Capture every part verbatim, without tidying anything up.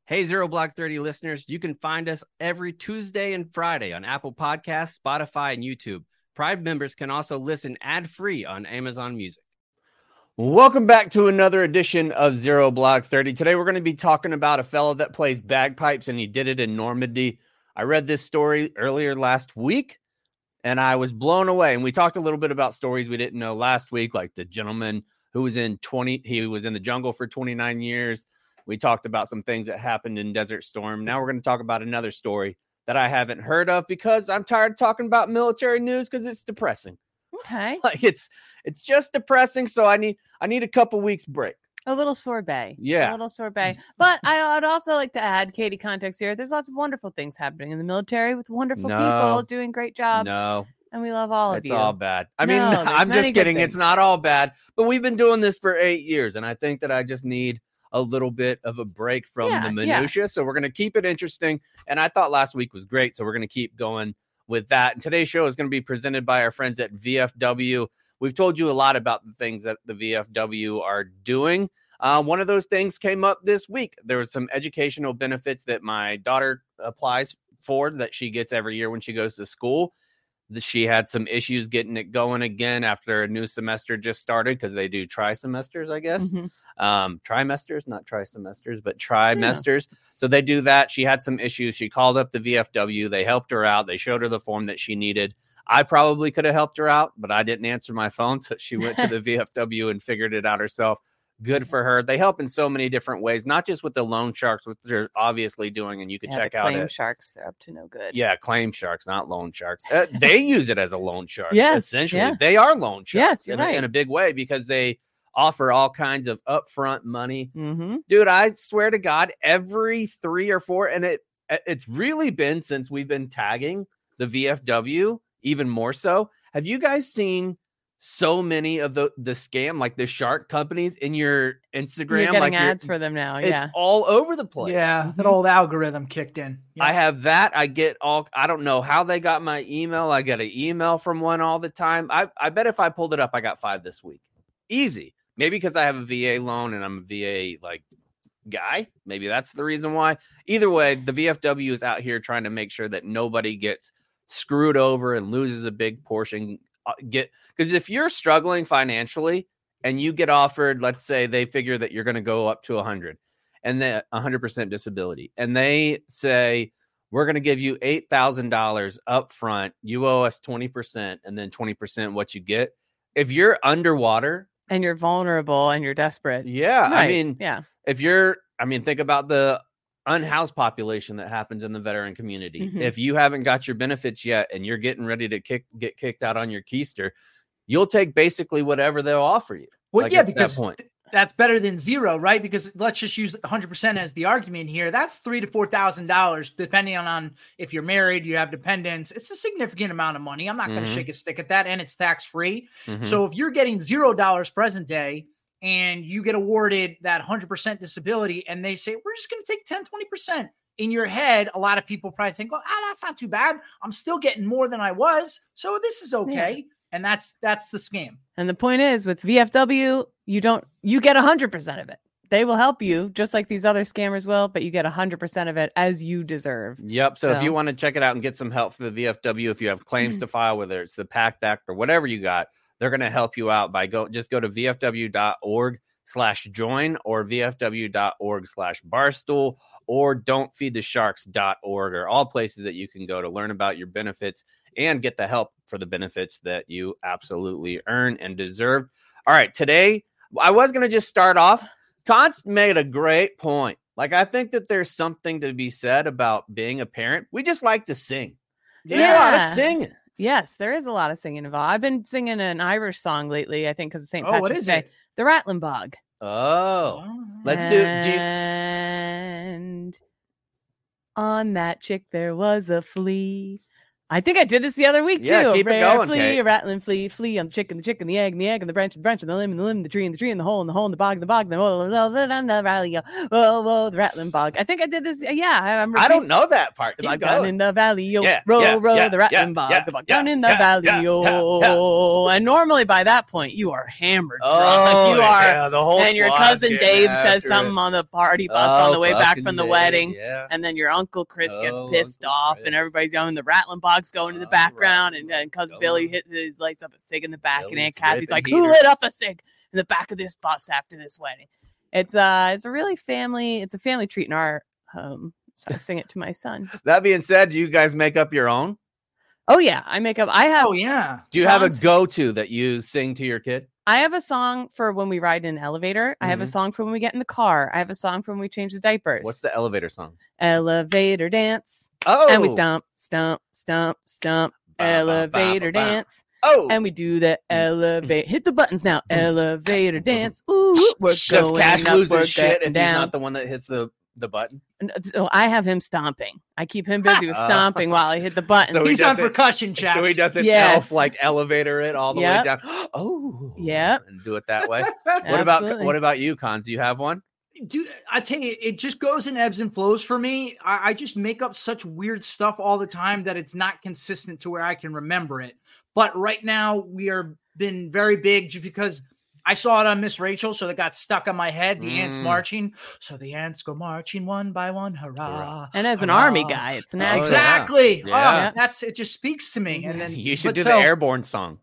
Hey, Zero Block thirty listeners, you can find us every Tuesday and Friday on Apple Podcasts, Spotify, and YouTube. Pride members can also listen ad-free on Amazon Music. Welcome back to another edition of Zero Block thirty. Today we're going to be talking about a fellow that plays bagpipes, and he did it in Normandy. I read this story earlier last week, and I was blown away. And we talked a little bit about stories we didn't know last week, like the gentleman who was in twenty, he was in the jungle for twenty-nine years. We talked about some things that happened in Desert Storm. Now we're going to talk about another story that I haven't heard of because I'm tired of talking about military news because it's depressing. Okay. Like it's it's just depressing. So I need I need a couple weeks break. A little sorbet. Yeah. A little sorbet. But I would also like to add, Katie, context here. There's lots of wonderful things happening in the military with wonderful No. people doing great jobs. No. And we love all of It's you. all bad. I No, mean, there's I'm many just good kidding. things. It's not all bad, but we've been doing this for eight years. And I think that I just need a little bit of a break from Yeah, the yeah. minutia. So we're going to keep it interesting. And I thought last week was great. So we're going to keep going with that. And today's show is going to be presented by our friends at V F W. We've told you a lot about the things that the V F W are doing. Uh, one of those things came up this week. There was some educational benefits that my daughter applies for that she gets every year when she goes to school. She had some issues getting it going again after a new semester just started because they do tri-semesters, I guess. Mhm. Um, trimesters, not tri-semesters, but trimesters. Yeah. So they do that. She had some issues. She called up the V F W. They helped her out. They showed her the form that she needed. I probably could have helped her out, but I didn't answer my phone. So she went to the V F W and figured it out herself. Good for her. They help in so many different ways, not just with the loan sharks, which they're obviously doing, and you can Yeah, check the out claim it. sharks, they're up to no good. Yeah, claim sharks, not loan sharks. Uh, they use it as a loan shark. Yes, essentially, yeah. they are loan sharks. Yes, you're in, a, right. in a big way because they offer all kinds of upfront money. Mm-hmm. Dude, I swear to God, every three or four, and it it's really been since we've been tagging the V F W, even more so. Have you guys seen so many of the the scam, like the shark companies in your Instagram? You're getting like ads for them now. It's Yeah. all over the place. Yeah, that old algorithm kicked in. Yeah. I have that. I get all, I don't know how they got my email. I get an email from one all the time. I, I bet if I pulled it up, I got five this week. Easy. Maybe because I have a V A loan and I'm a V A like guy. Maybe that's the reason why. Either way, the V F W is out here trying to make sure that nobody gets screwed over and loses a big portion. Uh, Get because if you're struggling financially and you get offered, let's say they figure that you're going to go up to one hundred and then one hundred percent disability, and they say we're going to give you eight thousand dollars up front, you owe us twenty percent, and then twenty percent what you get. If you're underwater And you're vulnerable and you're desperate. yeah, Right. I mean, yeah. if you're, I mean, think about the unhoused population that happens in the veteran community. Mhm. If you haven't got your benefits yet and you're getting ready to kick get kicked out on your keister, you'll take basically whatever they'll offer you. Well, like, yeah, at that because point. th- that's better than zero, right? Because let's just use one hundred percent as the argument here. That's three to four thousand dollars, depending on, on if you're married, you have dependents. It's a significant amount of money. I'm not going to Mhm. shake a stick at that, and it's tax free. Mhm. So if you're getting zero dollars present day and you get awarded that one hundred percent disability, and they say we're just going to take ten, twenty percent. In your head, a lot of people probably think, well, ah, that's not too bad. I'm still getting more than I was, so this is okay. And that's that's the scam. And the point is, with V F W, you don't you get one hundred percent of it. They will help you just like these other scammers will, but you get one hundred percent of it as you deserve. Yep. So, if So- you want to check it out and get some help for the V F W, if you have claims to file, whether it's the PACT Act or whatever you got, they're going to help you out by go just go to vfw.org slash join or vfw.org slash barstool or don'tfeedthesharks.org are all places that you can go to learn about your benefits and get the help for the benefits that you absolutely earn and deserve. All right. Today, I was going to just start off. Const made a great point. Like, I think that there's something to be said about being a parent. We just like to sing. There's a lot of Yeah. singing. Yes, there is a lot of singing involved. I've been singing an Irish song lately, I think, because of Saint Oh, what Patrick's is Day. it? The Rattling Bog. Oh, let's do. do you- And on that chick there was a flea. I think I did this the other week Yeah, too. keep it A rare going, flea, Kate. a rattling flea, flea on the chicken, the chicken, the egg, and the egg, and the branch, and the branch, and the limb, and the limb, and the limb, the tree, and the tree, and the hole, and the hole, and the bog, and the bog, and the whoa, whoa, the valley, whoa, whoa, the rattling bog. I think I did this. Yeah, I'm. I don't know that part. The Keep bog down going. in the valley, yo, Yeah, roll, yeah, roll, yeah, the rattling yeah, bog, yeah, the bog yeah, down in the yeah, valley, yeah, yo. And normally by that point, you are hammered drunk. Oh, you are. yeah, the whole And your squad's cousin getting Dave after says it. something on the party bus on the Oh, way back fucking from the Dave, wedding. Yeah. And then your Uncle Chris gets Oh, pissed Uncle off, Chris. and everybody's yelling. The rattling bog's going in the Oh, background, rattling and, and cousin bog's Billy going. hit his lights up a cig in the back, and Billy's Aunt Kathy's ripping like, "Who lit heaters. up a cig in the back of this bus after this wedding?" It's uh, it's a really family. It's a family treat in our home. So I sing it to my son. That being said, do you guys make up your own? Oh yeah, I make up. I have. Oh yeah. Do you have a songs- go-to that you sing to your kid? I have a song for when we ride in an elevator. I have a Mhm. song for when we get in the car. I have a song for when we change the diapers. What's the elevator song? Elevator dance. Oh, And we stomp, stomp, stomp, stomp. Ba, ba, ba, Elevator ba, ba. dance. Oh, And we do the elevate. Hit the buttons now. Elevator dance. Ooh, we're does going Cash up, lose we're his shit if getting he's down. not the one that hits the, the button? And, uh, So I have him stomping. I keep him busy with Uh, stomping while I hit the button. So he He's on doesn't- percussion, chaps. So he doesn't Yes. elf like elevator it all the Yep. way down. Oh, Yep. and do it that way. What about Absolutely. what about you, Cons? Do you have one? Dude, I tell you, it just goes in ebbs and flows for me. I, I just make up such weird stuff all the time that it's not consistent to where I can remember it. But right now, we are been very big just because I saw it on Miss Rachel, so it got stuck on my head. The ants Mm. marching, so the ants go marching one by one. Hurrah! And as an hurrah. army guy, it's Oh, natural. yeah. Exactly. Yeah. Oh, that's it. Just speaks to me, and then You should but do so- the airborne song.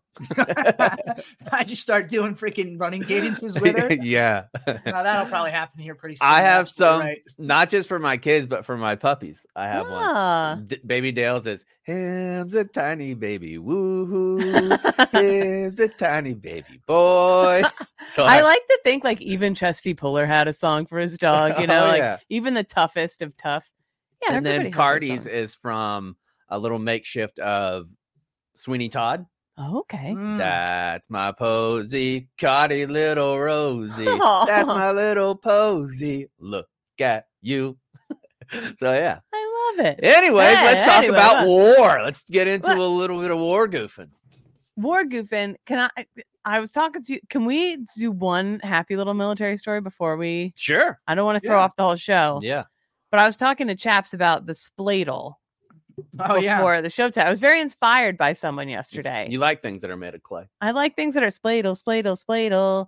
I just start doing freaking running cadences with her. Yeah. Now, that'll probably happen here pretty soon. I have Absolutely some, right. not just for my kids, but for my puppies. I have Ah. one. D- baby Dale says, "Him's a tiny baby, woohoo! Here's a tiny baby boy." So I like to think like even Chesty Puller had a song for his dog, you know, Oh, like yeah. even the toughest of tough. Yeah, and then everybody has Cardi's their songs. is from a little makeshift of Sweeney Todd. Oh, okay. Mm. That's my posy, Cardi, little Rosie. Aw. That's my little posy. Look at you. So yeah. I love it. Anyways, Yeah, let's talk anyway, about what? war. Let's get into What? a little bit of war goofing. War goofing. Can I? I was talking to. Can we do one happy little military story before we? Sure. I don't want to throw Yeah. off the whole show. Yeah. But I was talking to Chaps about the spladle Oh yeah. before the show. I was very inspired by someone yesterday. You like things that are made of clay. I like things that are spladle, spladle, spladle.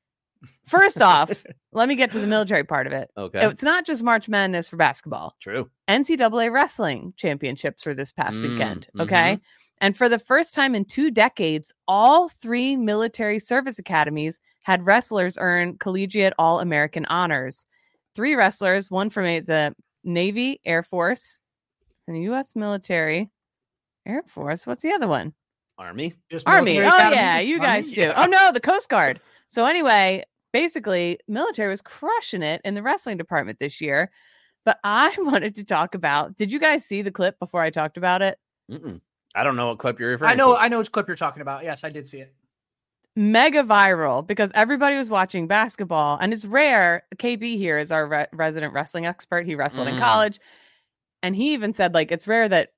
First off, let me get to the military part of it. Okay. It's not just March Madness for basketball. True. N C double A wrestling championships were this past Mm, weekend. mhm. Okay. And for the first time in two decades, all three military service academies had wrestlers earn collegiate All American honors. Three wrestlers, one from a- the Navy, Air Force, and the U S military, Air Force. What's the other one? Army. Just Army. military Oh, academy? yeah. You Army? guys do. Yeah. Oh, no, the Coast Guard. So, anyway, basically, military was crushing it in the wrestling department this year. But I wanted to talk about, did you guys see the clip before I talked about it? Mm-mm. I don't know what clip you're referring I know. to. I know which clip you're talking about. Yes, I did see it. Mega viral because everybody was watching basketball, and it's rare. K B here is our re- resident wrestling expert. He wrestled in Mm. college, and he even said like it's rare that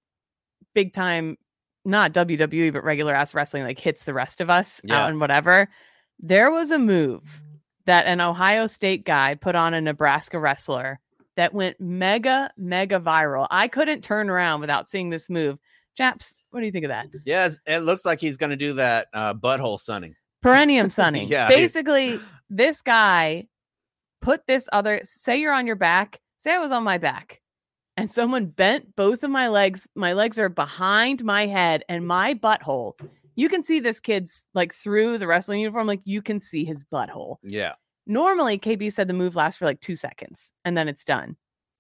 big time, not W W E but regular ass wrestling like hits the rest of us Yeah. out and whatever. There was a move that an Ohio State guy put on a Nebraska wrestler that went mega mega viral. I couldn't turn around without seeing this move. Chaps, what do you think of that? Yes, it looks like he's going to do that uh, butthole sunning. Perennium sunning. Yeah. Basically, this guy put this other, say you're on your back, say I was on my back, and someone bent both of my legs. My legs are behind my head and my butthole. You can see this kid's like through the wrestling uniform, like you can see his butthole. Yeah. Normally, K B said the move lasts for like two seconds and then it's done.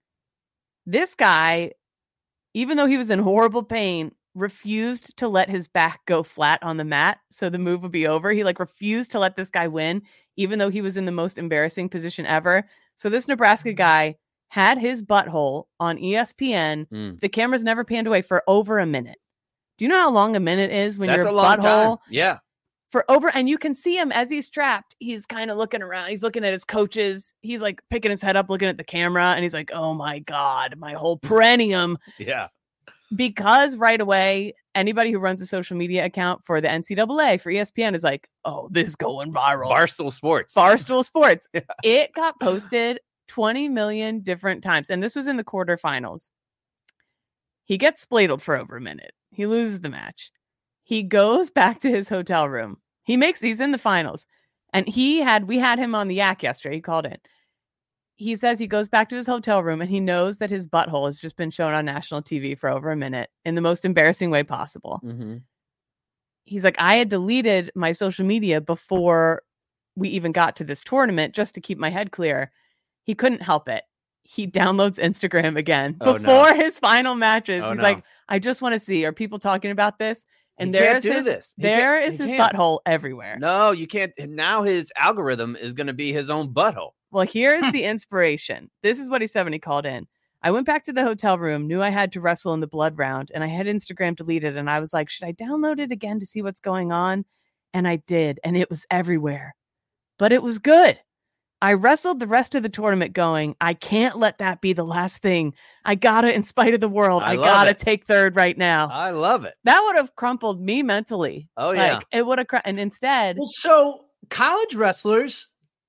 This guy, even though he was in horrible pain, refused to let his back go flat on the mat so the move would be over. He like refused to let this guy win, even though he was in the most embarrassing position ever. So this Nebraska guy had his butthole on E S P N. Mm. The cameras never panned away for over a minute. Do you know how long a minute is when That's your a long butthole time. Yeah. for over, and you can see him as he's strapped. He's kind of looking around. He's looking at his coaches. He's like picking his head up, looking at the camera, and he's like, "Oh my god, my whole perennium." Yeah. because right away, anybody who runs a social media account for the N C double A, for E S P N, is like, oh, this is going viral. Barstool Sports. Barstool Sports. Yeah. It got posted twenty million different times. And this was in the quarterfinals. He gets spladled for over a minute. He loses the match. He goes back to his hotel room. He makes these in the finals. And he had, we had him on the yak yesterday. He called in. He says he goes back to his hotel room and he knows that his butthole has just been shown on national T V for over a minute in the most embarrassing way possible. Mm-hmm. He's like, I had deleted my social media before we even got to this tournament just to keep my head clear. He couldn't help it. He downloads Instagram again Oh, before no. his final matches. Oh, He's no. like, I just want to see, are people talking about this? And He can't there's do his, this. He there can't- is he his can't. butthole everywhere. No, you can't. Now his algorithm is going to be his own butthole. Well, here's the inspiration. This is what he said when he called in. I went back to the hotel room, knew I had to wrestle in the blood round, and I had Instagram deleted. And I was like, should I download it again to see what's going on? And I did. And it was everywhere. But it was good. I wrestled the rest of the tournament going, I can't let that be the last thing. I gotta, in spite of the world, I I, love gotta it. take third right now. I love it. That would have crumpled me mentally. Oh, yeah. Like, it would have, cr- and instead, Well, so college wrestlers,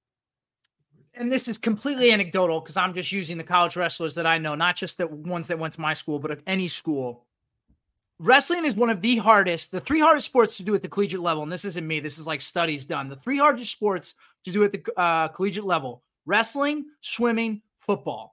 and this is completely anecdotal because I'm just using the college wrestlers that I know, not just the ones that went to my school, but any school. Wrestling is one of the hardest, the three hardest sports to do at the collegiate level. And this isn't me. This is like studies done. The three hardest sports to do at the uh, collegiate level: wrestling, swimming, football.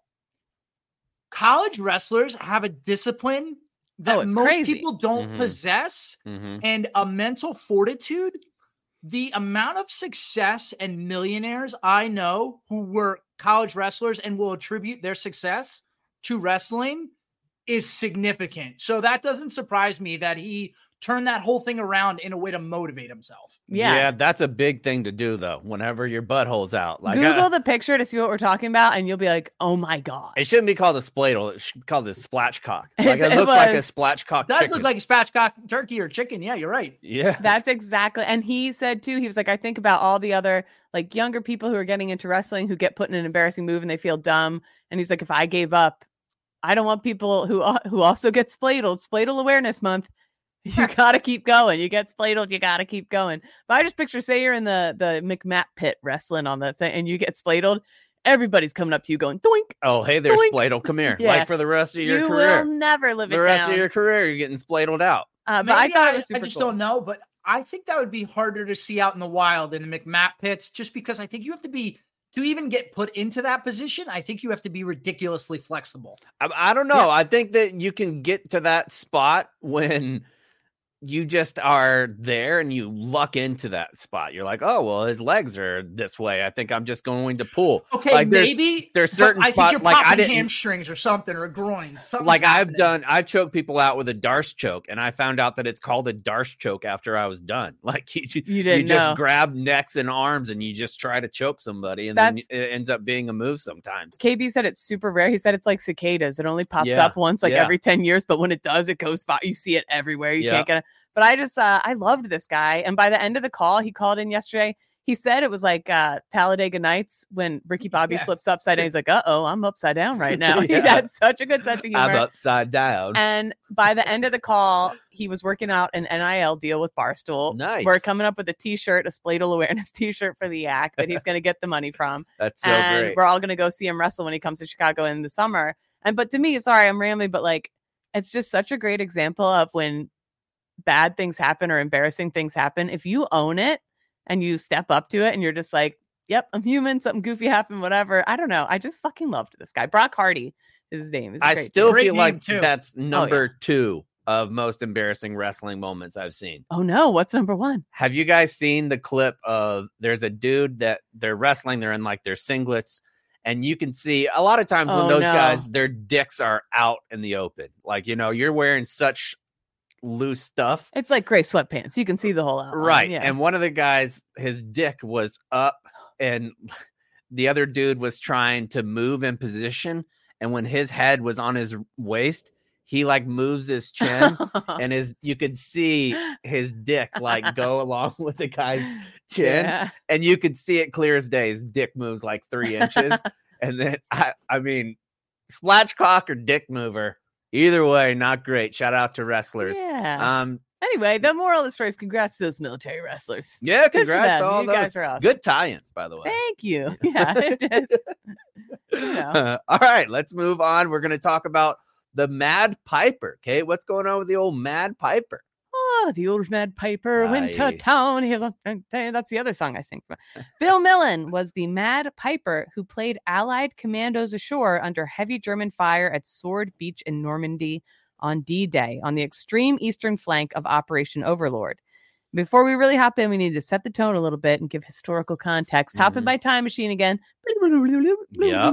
College wrestlers have a discipline that Oh, it's most crazy. people don't Mhm. possess, Mm-hmm. and a mental fortitude. The amount of success and millionaires I know who were college wrestlers and will attribute their success to wrestling is significant. So that doesn't surprise me that he turned that whole thing around in a way to motivate himself. yeah. that's a big thing to do, though. Whenever your butthole's out, like Google uh, the picture to see what we're talking about, and you'll be like, oh my God. it shouldn't be called a spladle. It should be called a splatchcock. Like Yes, it it looks like a was. splatchcock. Does chicken. look like a spatchcock turkey or chicken. Yeah, you're right. Yeah, That's exactly. And he said too, he was like, I think about all the other like younger people who are getting into wrestling who get put in an embarrassing move and they feel dumb. And he's like, if I gave up, I don't want people who who also get spladled. Spladle Awareness Month. You gotta keep going. You get spladled, you gotta keep going. But I just picture, say you're in the the McMat pit wrestling on the thing, and you get spladled. Everybody's coming up to you going, doink. Oh, hey there, Doink. spladle. Come here. Yeah. Like for the rest of your You career. will never live The it rest down. of your career, you're getting spladled out. uh, but I Maybe thought it was super I just cool. don't know, but I think that would be harder to see out in the wild in the McMat pits, just because I think you have to be, to even get put into that position, I think you have to be ridiculously flexible. I, I don't know. I think that you can get to that spot when you just are there and you luck into that spot. You're like, oh, well, his legs are this way. I think I'm just going to pull. Okay, Like, there's- maybe there's but certain I think spots you're like I popping didn't hamstrings or something or groins. Something's like I've happening. done. I've choked people out with a Darce choke, and I found out that it's called a Darce choke after I was done. Like you, You you didn't just know. grab necks and arms, and you just try to choke somebody, and then That's- it ends up being a move sometimes. K B said it's super rare. He said it's like cicadas. It only pops Yeah, up once like yeah. every ten years, but when it does, it goes far. You see it everywhere. You Yeah. can't get it. But I just, uh, I loved this guy. And by the end of the call, he called in yesterday. He said it was like uh, Talladega Nights when Ricky Bobby Yeah. flips upside down. He's like, uh oh, I'm upside down right now. He Yeah. had such a good sense of humor. I'm upside down. And by the end of the call, he was working out an N I L deal with Barstool. Nice. We're coming up with a t-shirt, a Spladle Awareness t-shirt for the Yak that he's going to get the money from. That's so and great. we're all going to go see him wrestle when he comes to Chicago in the summer. And but to me, sorry, I'm rambling, but like it's just such a great example of when bad things happen or embarrassing things happen. If you own it and you step up to it and you're just like, yep, I'm human, something goofy happened, whatever. I don't know. I just fucking loved this guy. Brock Hardy is his name. He's a I great still dude. Great feel name, like too. that's number yeah. two of most embarrassing wrestling moments I've seen. Oh no, what's number one? Have you guys seen the clip of there's a dude that they're wrestling, they're in like their singlets, and you can see a lot of times when Oh, those no. guys, their dicks are out in the open. Like, you know, you're wearing such loose stuff. It's like gray sweatpants. You can see the whole outline. Right. Yeah. And one of the guys, his dick was up, and the other dude was trying to move in position. And when his head was on his waist, he like moves his chin, and his you could see his dick like go along with the guy's chin, Yeah. and you could see it clear as day. His dick moves like three inches, and then I, I mean, splatchcock or dick mover. Either way, not great. Shout out to wrestlers. Yeah. Um. Anyway, the moral of the story is congrats to those military wrestlers. Yeah. Good for Congrats them. to all You those. guys are awesome. Good tie-in, by the way. Thank you. Yeah, it is. You know. All right, let's move on. We're going to talk about the Mad Piper. Okay, what's going on with the old Mad Piper? Oh, the old Mad Piper went to Aye. town. He was a- That's the other song I sing. Bill Millen was the Mad Piper who played Allied commandos ashore under heavy German fire at Sword Beach in Normandy on D-Day on the extreme eastern flank of Operation Overlord. Before we really hop in, we need to set the tone a little bit and give historical context. Hop in Mhm. my time machine again. Yep.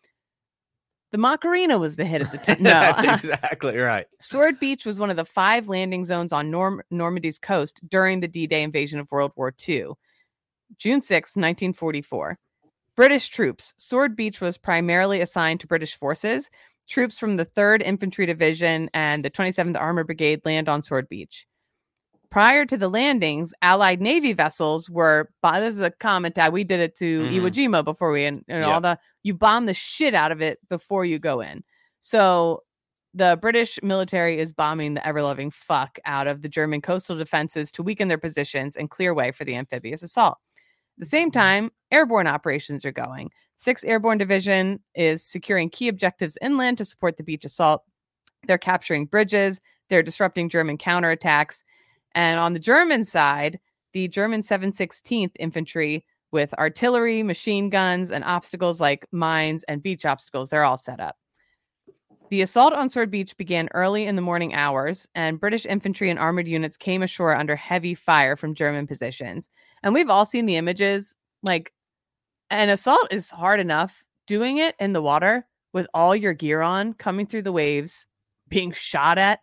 The Macarena was the hit at the time. No. That's exactly right. Sword Beach was one of the five landing zones on Norm- Normandy's coast during the D-Day invasion of World War Two. June sixth, nineteen forty-four. British troops. Sword Beach was primarily assigned to British forces. Troops from the third Infantry Division and the twenty-seventh Armored Brigade land on Sword Beach. Prior to the landings, Allied Navy vessels were, this is a comment that we did it to Mhm. Iwo Jima before we, and, and Yeah. all the, you bomb the shit out of it before you go in. So the British military is bombing the ever-loving fuck out of the German coastal defenses to weaken their positions and clear way for the amphibious assault. At the same time, airborne operations are going. sixth Airborne Division is securing key objectives inland to support the beach assault. They're capturing bridges. They're disrupting German counterattacks. And on the German side, the German seven sixteenth Infantry with artillery, machine guns, and obstacles like mines and beach obstacles, they're all set up. The assault on Sword Beach began early in the morning hours, and British infantry and armored units came ashore under heavy fire from German positions. And we've all seen the images. Like, an assault is hard enough. Doing it in the water with all your gear on, coming through the waves, being shot at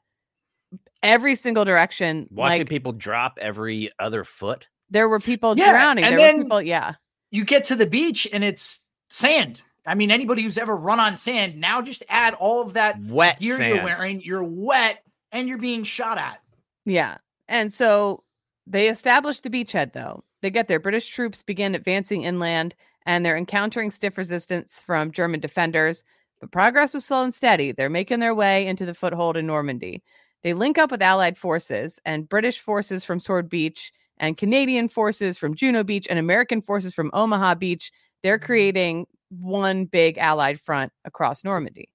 every single direction. Watching like, people drop every other foot. there were people Yeah, drowning. and There then- were people, yeah. You get to the beach and it's sand. I mean, anybody who's ever run on sand, now just add all of that Wet gear sand. you're wearing. You're wet and you're being shot at. Yeah. And so they established the beachhead, though. They get there. British troops begin advancing inland, and they're encountering stiff resistance from German defenders. But progress was slow and steady. They're making their way into the foothold in Normandy. They link up with Allied forces, and British forces from Sword Beach, and Canadian forces from Juno Beach, and American forces from Omaha Beach. They're creating one big Allied front across Normandy.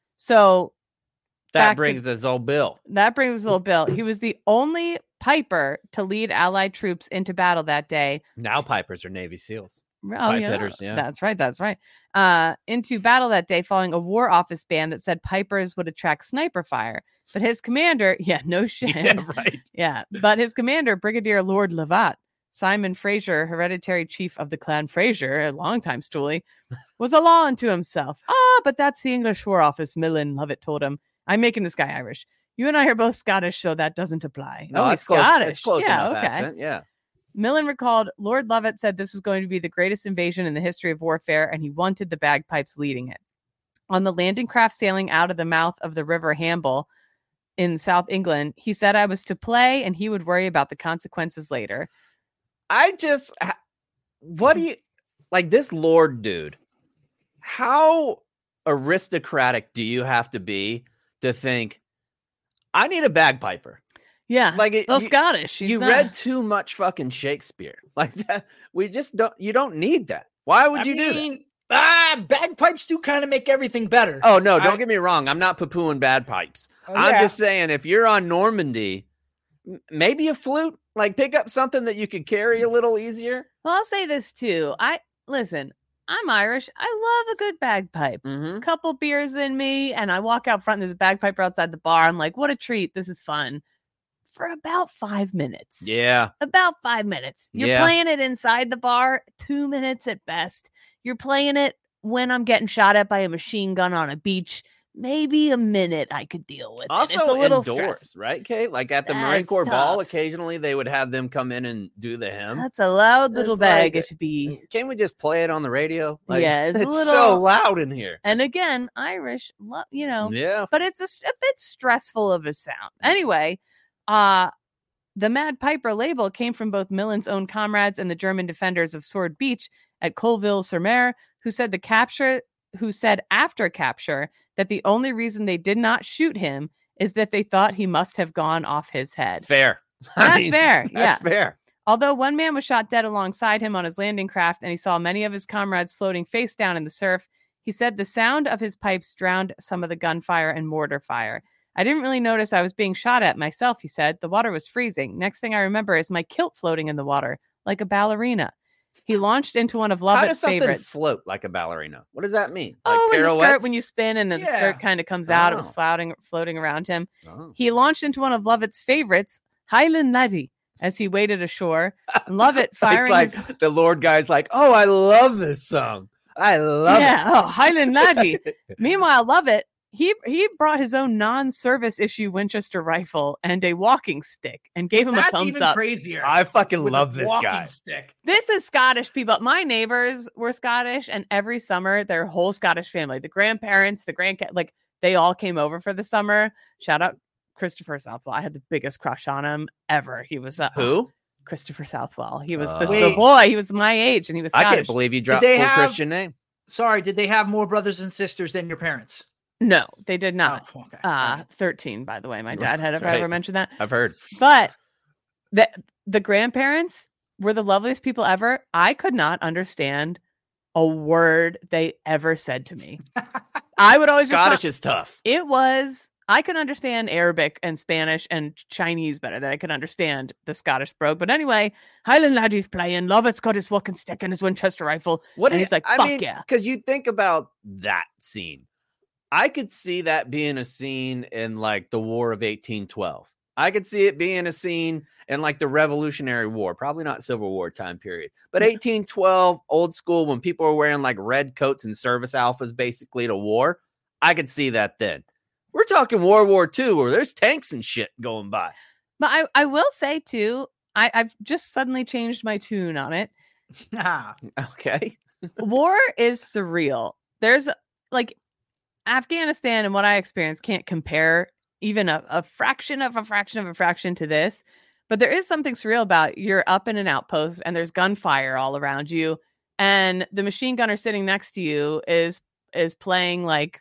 So That back to- brings us old Bill. that brings us little Bill. He was the only Piper to lead Allied troops into battle that day. Now Pipers are Navy SEAls. Oh, Pipe yeah. hitters, yeah. That's right. That's right. Uh, into battle that day following a War Office ban that said Pipers would attract sniper fire. But his commander, yeah, no shit. Yeah, right. Yeah, but his commander, Brigadier Lord Lovat, Simon Fraser, hereditary chief of the Clan Fraser, a longtime stoolie, was a law unto himself. Ah, but that's the English War Office, Millen Lovett told him. I'm making this guy Irish. You and I are both Scottish, so that doesn't apply. No, oh, it's he's close. Scottish. It's close yeah, enough okay. accent. Yeah. Millen recalled Lord Lovett said this was going to be the greatest invasion in the history of warfare, and he wanted the bagpipes leading it. On the landing craft sailing out of the mouth of the River Hamble in South England, he said I was to play and he would worry about the consequences later. I just, what do you, like this Lord dude, how aristocratic do you have to be to think, I need a bagpiper? Yeah, Like it, well, you, Scottish. he's you not- read too much fucking Shakespeare. Like that. We just don't, you don't need that. Why would I you do that? mean, ah, bagpipes do kind of make everything better. Oh, no, don't I- get me wrong. I'm not poo-pooing bad pipes. Oh, I'm yeah. just saying, if you're on Normandy, m- maybe a flute, like pick up something that you could carry a little easier. Well, I'll say this too. I listen. I'm Irish. I love a good bagpipe. Mm-hmm. A couple beers in me, and I walk out front. And there's a bagpiper outside the bar. I'm like, what a treat! This is fun. For about five minutes. Yeah. About five minutes. You're Yeah. playing it inside the bar, two minutes at best. You're playing it when I'm getting shot at by a machine gun on a beach. Maybe a minute I could deal with Also, it. It's a little indoors, stressful. right, Kate? Like at the Marine That's Corps ball, tough. occasionally they would have them come in and do the hymn. That's a loud little It's bag like- to be. Can we just play it on the radio? Like, Yeah, it's it's, a so little- loud in here. And again, Irish, lo- you know, Yeah. but it's a, s- a bit stressful of a sound. Anyway, uh, the Mad Piper label came from both Millen's own comrades and the German defenders of Sword Beach at Colville-sur-Mer, who said the capture who said after capture that the only reason they did not shoot him is that they thought he must have gone off his head. Fair. That's I mean, fair. Yeah. That's fair. Although one man was shot dead alongside him on his landing craft and he saw many of his comrades floating face down in the surf, he said the sound of his pipes drowned some of the gunfire and mortar fire. I didn't really notice I was being shot at myself, he said. The water was freezing. Next thing I remember is my kilt floating in the water like a ballerina. He launched into one of How does Lovett's something favorites. float like a ballerina? What does that mean? Like Oh, in the skirt, pirouettes? when you spin and then the Yeah. skirt kind of comes out, it was Oh. floating, floating around him. Oh. He launched into one of Lovett's favorites, Highland Laddie, as he waded ashore. Lovett firing It's his... like the Lord guy's like, oh, I love this song. I love yeah, oh, Highland Laddie. Meanwhile, Lovett, he he brought his own non-service issue Winchester rifle and a walking stick and gave him That's a thumbs even up. crazier. I fucking with a love this walking guy. Stick. This is Scottish people. My neighbors were Scottish, and every summer, their whole Scottish family, the grandparents, the grandkids, like they all came over for the summer. Shout out Christopher Southwell. I had the biggest crush on him ever. He was uh, Who? Christopher Southwell. He was Uh, the, the Wait. boy. He was my age, and he was I Scottish. can't believe you dropped they full have- Christian name. Sorry, did they have more brothers and sisters than your parents? No, they did not. Oh, okay. Uh, thirteen, by the way. My dad had ever, Right. ever mentioned that. I've heard. But the the grandparents were the loveliest people ever. I could not understand a word they ever said to me. I would always Scottish just is tough. it was I could understand Arabic and Spanish and Chinese better than I could understand the Scottish brogue. But anyway, Highland Laddie's playing. Lovett's got his walking stick and his Winchester rifle. What And is he's like, I "Fuck mean, yeah." because you think about that scene. I could see that being a scene in like the War of eighteen twelve. I could see it being a scene in like the Revolutionary War, probably not Civil War time period, but eighteen twelve, old school, when people were wearing like red coats and service alphas basically to war. I could see that then. We're talking World War Two, where there's tanks and shit going by. But I, I will say too, I, I've just suddenly changed my tune on it. Ah, Okay. War is surreal. There's like Afghanistan and what I experienced can't compare even a, a fraction of a fraction of a fraction to this. But there is something surreal about you're up in an outpost and there's gunfire all around you, and the machine gunner sitting next to you is is playing like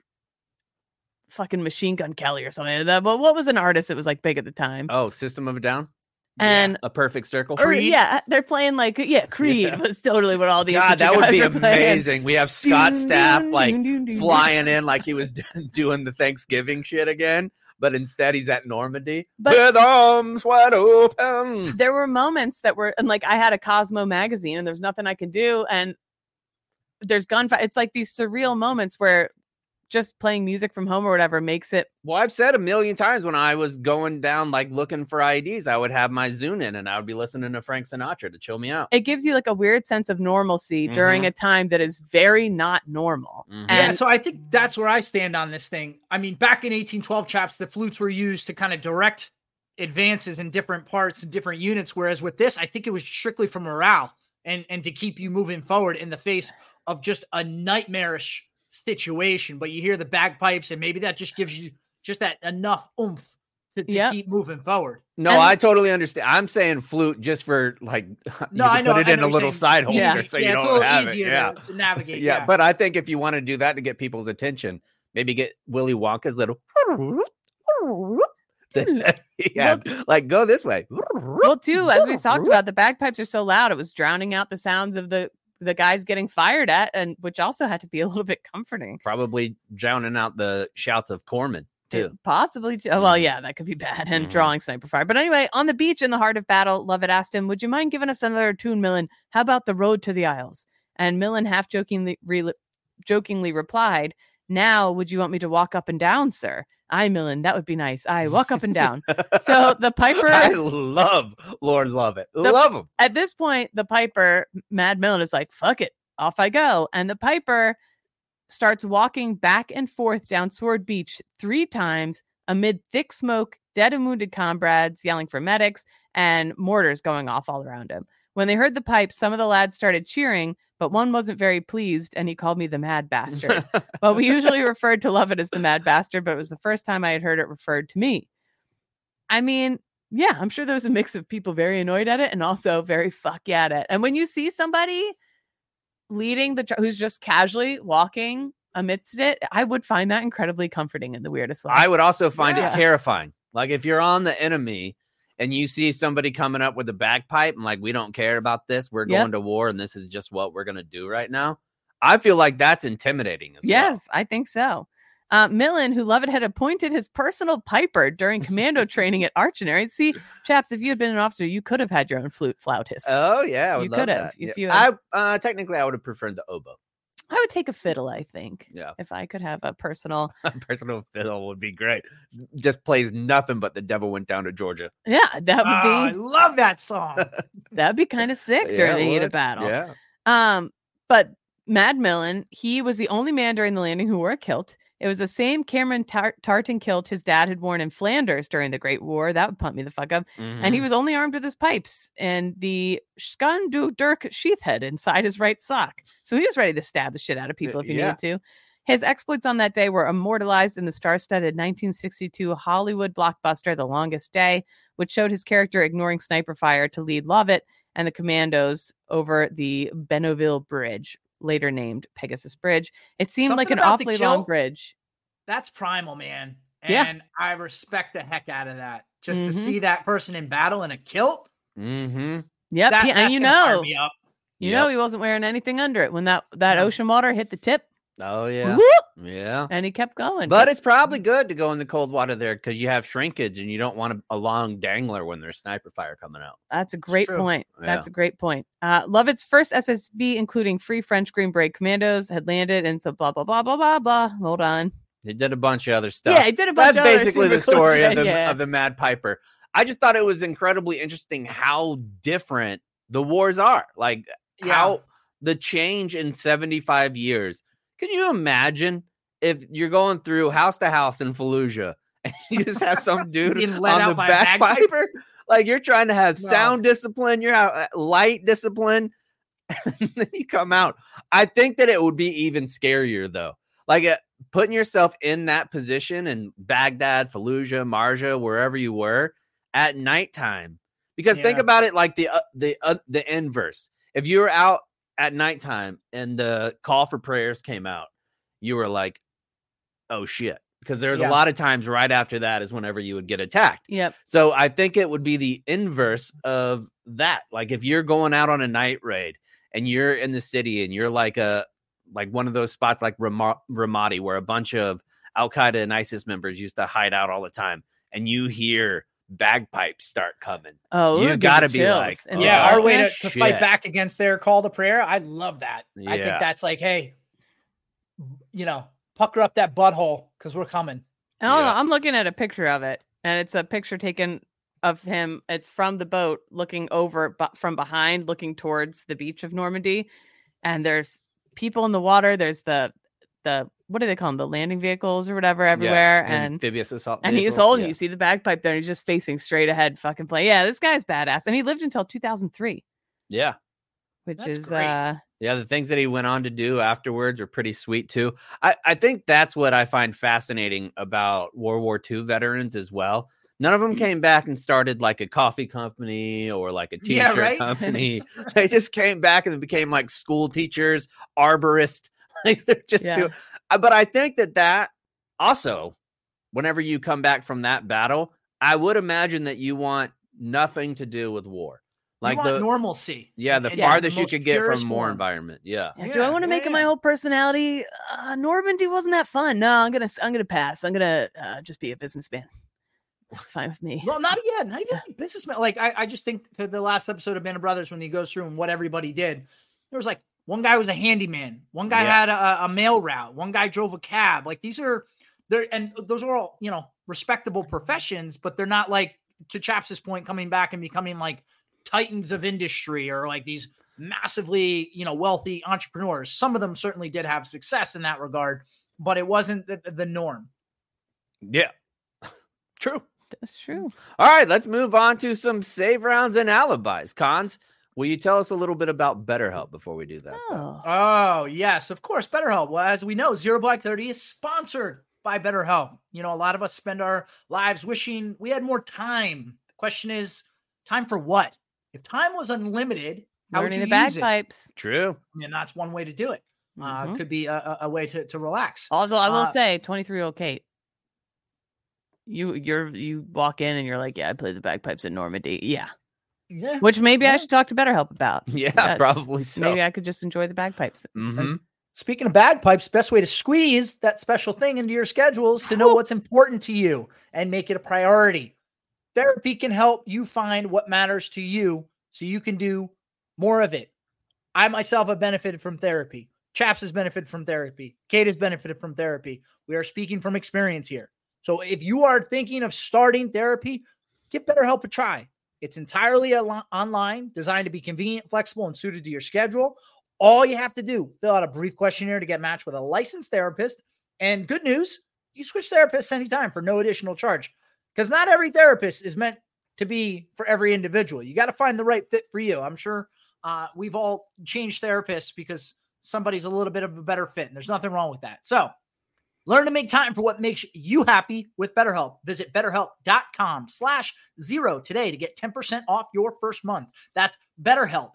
fucking Machine Gun Kelly or something. But what was an artist that was like big at the time? Oh, System of a Down? and A Perfect Circle? or, yeah, they're playing like yeah, Creed Yeah. was totally what all the God, that infantry would be guys are playing. amazing. We have Scott Dun, Stapp dun, like dun, dun, dun, flying in like he was doing the Thanksgiving shit again, but instead he's at Normandy But- with arms wide open. There were moments that were, and like I had a Cosmo magazine and there was nothing I could do. And there's gunfire. It's like these surreal moments where just playing music from home or whatever makes it. Well, I've said a million times when I was going down like looking for I Ds, I would have my Zune in and I would be listening to Frank Sinatra to chill me out. It gives you like a weird sense of normalcy during a time that is very not normal. Mhm. yeah, And so I think that's where I stand on this thing. I mean, back in eighteen twelve, chaps, the flutes were used to kind of direct advances in different parts and different units. Whereas with this, I think it was strictly for morale and, and to keep you moving forward in the face of just a nightmarish situation. But you hear the bagpipes, and maybe that just gives you just that enough oomph to, to Yep. keep moving forward. No, And- I totally understand. I'm saying flute just for like you No, can I know. put it I in know a you're little saying side holster Yeah. easy. so yeah, you it's a don't little have it. easier Yeah. to, to navigate. yeah, Yeah, but I think if you want to do that to get people's attention, maybe get Willy Wonka's little yeah, like go this way. well, too, as we talked about, the bagpipes are so loud, it was drowning out the sounds of the the guys getting fired at, and which also had to be a little bit comforting. Probably drowning out the shouts of Corman too. Possibly. Too. Oh, well, Mhm. yeah, that could be bad. And Mhm. drawing sniper fire. But anyway, on the beach in the heart of battle, Lovett asked him, would you mind giving us another tune, Millen? How about the road to the Isles? And Millen half jokingly, re- jokingly replied, now would you want me to walk up and down, sir? Aye, Millen, that would be nice. Aye, walk up and down. So the Piper, I love Lord Lovett. Love him. at this point, the Piper, Mad Millen, is like, fuck it, off I go. And the Piper starts walking back and forth down Sword Beach three times amid thick smoke, dead and wounded comrades yelling for medics, and mortars going off all around him. When they heard the pipes, some of the lads started cheering, but one wasn't very pleased, and he called me the mad bastard. Well, we usually referred to Lovett as the mad bastard, but it was the first time I had heard it referred to me. I mean, yeah, I'm sure there was a mix of people very annoyed at it and also very fuck yeah at it. And when you see somebody leading the, who's just casually walking amidst it, I would find that incredibly comforting in the weirdest way. I would also find Yeah. it terrifying. Like if you're on the enemy and you see somebody coming up with a bagpipe and like, we don't care about this. We're Yep. going to war and this is just what we're going to do right now. I feel like that's intimidating as Yes, I think so. Uh, Millen, who Lovett had appointed his personal piper during commando training at Archinary. See, chaps, if you had been an officer, you could have had your own flute flautist. well. Oh yeah. I would You love could have, that. if Yeah. you I, had- uh, technically I would have preferred the oboe. I would take a fiddle, I think. Yeah. If I could have a personal. A personal fiddle would be great. Just plays nothing but The Devil Went Down to Georgia. Yeah, that would Oh, I be love that song. that'd be kind of sick Yeah, during it the heat would. of battle. Yeah. Um, but Mad Millen, he was the only man during the landing who wore a kilt. It was the same Cameron tar- tartan kilt his dad had worn in Flanders during the Great War. That would pump me the fuck up. And Mm-hmm. he was only armed with his pipes and the Skandu Dirk sheath head inside his right sock. So he was ready to stab the shit out of people if he yeah. needed to. His exploits on that day were immortalized in the star-studded nineteen sixty-two Hollywood blockbuster The Longest Day, which showed his character ignoring sniper fire to lead Lovett and the commandos over the Benoville Bridge, later named Pegasus Bridge. It seemed like Something an about the awfully long kilt- bridge. That's primal, man. And Yeah. I respect the heck out of that. Just Mhm. to see that person in battle in a kilt, Mm-hmm. Yep, that, he- that's and you gonna fire know, me up. you Yep. know, he wasn't wearing anything under it when that that No. ocean water hit the tip. Oh yeah. Whoop, Yeah. and he kept going. But it's probably good to go in the cold water there because you have shrinkage and you don't want a, a long dangler when there's sniper fire coming out. That's a great true. point. Yeah. That's a great point. Uh, Lovett's first S S B, including Free French Green Beret Commandos, had landed, and so blah blah blah blah blah blah. Hold on. He did a bunch of other stuff. Yeah, he did a bunch That's of other basically the super cool story of shit, the yeah. of the Mad Piper. I just thought it was incredibly interesting how different the wars are. Like Yeah. how the change in seventy-five years. Can you imagine if you're going through house to house in Fallujah and you just have some dude Being let on out the by a bagpipe? bagpiper? Like you're trying to have No. sound discipline, you're out, light discipline, and then you come out. I think that it would be even scarier though. Like uh, putting yourself in that position in Baghdad, Fallujah, Marja, wherever you were at nighttime. Because think Yeah. about it like the uh, the uh, the inverse. If you were out at nighttime and the call for prayers came out, you were like, "Oh shit!" Because there's Yeah. a lot of times right after that is whenever you would get attacked. Yep. So I think it would be the inverse of that. Like if you're going out on a night raid and you're in the city and you're like a like one of those spots like Ram- Ramadi where a bunch of Al Qaeda and ISIS members used to hide out all the time, and you hear bagpipes start coming. Oh, it You would give gotta me be chills. like, And oh, Yeah, our way to, darkness. to fight shit. back against their call to prayer. I love that. I Yeah. think that's like, hey, you know, pucker up that butthole because we're coming. Oh, Yeah. I'm looking at a picture of it, and it's a picture taken of him. It's from the boat, looking over but from behind, looking towards the beach of Normandy, and there's people in the water. There's the the what do they call them? The landing vehicles or whatever everywhere, Yeah, and amphibious assault. and he's vehicles, holding. yeah. You see the bagpipe there, and he's just facing straight ahead, fucking play. Yeah, this guy's badass, and he lived until two thousand three, Yeah. which That's is great. uh Yeah, the things that he went on to do afterwards are pretty sweet too. I, I think that's what I find fascinating about World War Two veterans as well. None of them came back and started like a coffee company or like a Yeah, t-shirt right? company. They just came back and became like school teachers, arborists. Like they're just Yeah. doing. uh, But I think that that also, whenever you come back from that battle, I would imagine that you want nothing to do with war. Like Like want the normalcy. yeah, the in- in farthest you most could get purest from more form. environment. Yeah. Yeah, do I Yeah, want to yeah, make it my yeah. whole personality? Uh, Normandy wasn't that fun. No, I'm gonna I'm gonna pass. I'm gonna uh, just be a businessman. That's fine with me. Well, not yet. Not even like businessman. Like I, I just think to the last episode of Band of Brothers when he goes through and what everybody did, there was like one guy was a handyman, one guy Yeah. had a, a mail route, one guy drove a cab. Like these are there, and those are all you know respectable professions, but they're not like to Chaps's point coming back and becoming like titans of industry or like these massively you know wealthy entrepreneurs. Some of them certainly did have success in that regard, but it wasn't the, the norm. Yeah. True. That's true. All right, let's move on to some save rounds and alibis. Cons, will you tell us a little bit about BetterHelp before we do that? Oh, Oh, yes, of course. BetterHelp. Well, as we know, Zero Black thirty is sponsored by BetterHelp. You know, a lot of us spend our lives wishing we had more time. The question is, time for what? If time was unlimited, how would learning you the use it? bagpipes. True. And that's one way to do it. uh, Mhm. could be a, a- a way to, to relax. Also, I will Uh, say, twenty-three-year-old Kate, you you're you walk in and you're like, yeah, I played the bagpipes at Normandy, yeah. Yeah. Which maybe I Yeah. should talk to BetterHelp about. Yeah, Yes. probably so. Maybe I could just enjoy the bagpipes. hmm Speaking of bagpipes, best way to squeeze that special thing into your schedule is to know what's important to you and make it a priority. Therapy can help you find what matters to you so you can do more of it. I myself have benefited from therapy. Chaps has benefited from therapy. Kate has benefited from therapy. We are speaking from experience here. So if you are thinking of starting therapy, give BetterHelp a try. It's entirely al- online, designed to be convenient, flexible, and suited to your schedule. All you have to do, fill out a brief questionnaire to get matched with a licensed therapist. And good news, you switch therapists anytime for no additional charge. Because not every therapist is meant to be for every individual. You got to find the right fit for you. I'm sure uh, we've all changed therapists because somebody's a little bit of a better fit. And there's nothing wrong with that. So learn to make time for what makes you happy with BetterHelp. Visit betterhelp.com slash zero today to get ten percent off your first month. That's BetterHelp,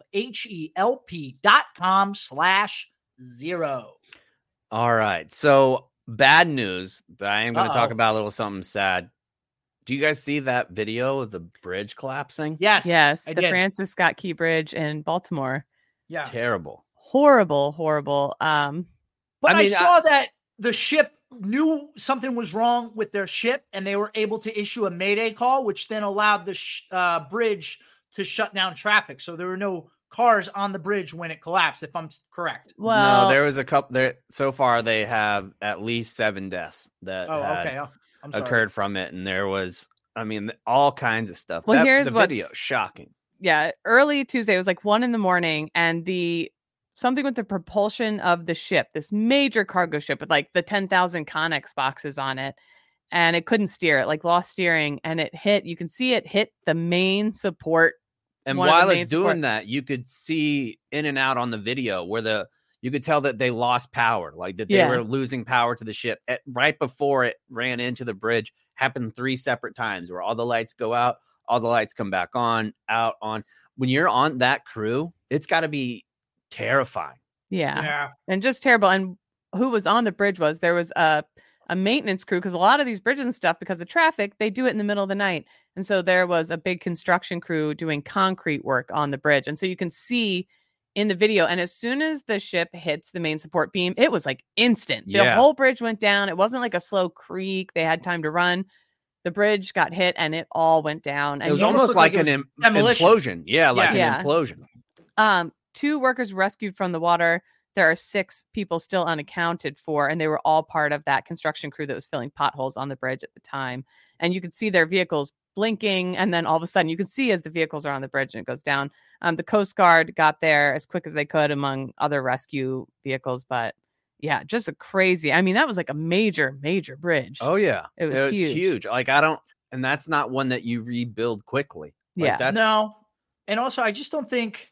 H-E-L-P dot com slash zero. All right. So bad news. I am going to talk Uh-oh. about a little something sad. Do you guys see that video of the bridge collapsing? Yes. Yes, I the did. Francis Scott Key Bridge in Baltimore. Yeah. Terrible. Horrible, horrible. Um, But I I, mean, saw that the ship knew something was wrong with their ship and they were able to issue a mayday call, which then allowed the sh- uh, bridge to shut down traffic. So there were no cars on the bridge when it collapsed, if I'm s- correct. well, no, there was a couple there. So far, they have at least seven deaths that Oh, had okay. Oh, I'm sorry. occurred from it. And there was, I mean, all kinds of stuff. Well, That- here's the what's- video. Shocking. yeah, early Tuesday, it was like one in the morning, and the something with the propulsion of the ship, this major cargo ship with like the ten thousand Connex boxes on it, and it couldn't steer it, like lost steering, and it hit, you can see it hit the main support. And One of the while main it's doing support- that, you could see in and out on the video where the you could tell that they lost power, like that they Yeah. were losing power to the ship at, right before it ran into the bridge. Happened three separate times where all the lights go out, all the lights come back on, out, on. When you're on that crew, it's got to be terrifying. Yeah. Yeah. And just terrible. And who was on the bridge was there was a a maintenance crew, because a lot of these bridges and stuff, because of traffic, they do it in the middle of the night. And so there was a big construction crew doing concrete work on the bridge. And so you can see in the video, and as soon as the ship hits the main support beam, it was like instant. The Yeah. whole bridge went down. It wasn't like a slow creak. They had time to run. The bridge got hit and it all went down. And It was you- almost almost looked like, like it an was im- demolition. implosion. Yeah, like Yeah. an implosion. Um, two workers rescued from the water. There are six people still unaccounted for, and they were all part of that construction crew that was filling potholes on the bridge at the time. And you could see their vehicles blinking, and then all of a sudden you can see as the vehicles are on the bridge and it goes down. Um, the Coast Guard got there as quick as they could among other rescue vehicles, but yeah, just a crazy. I mean, that was like a major, major bridge. Oh yeah, It was huge. huge. Like I don't, and that's not one that you rebuild quickly. Like, Yeah. that's No. And also, I just don't think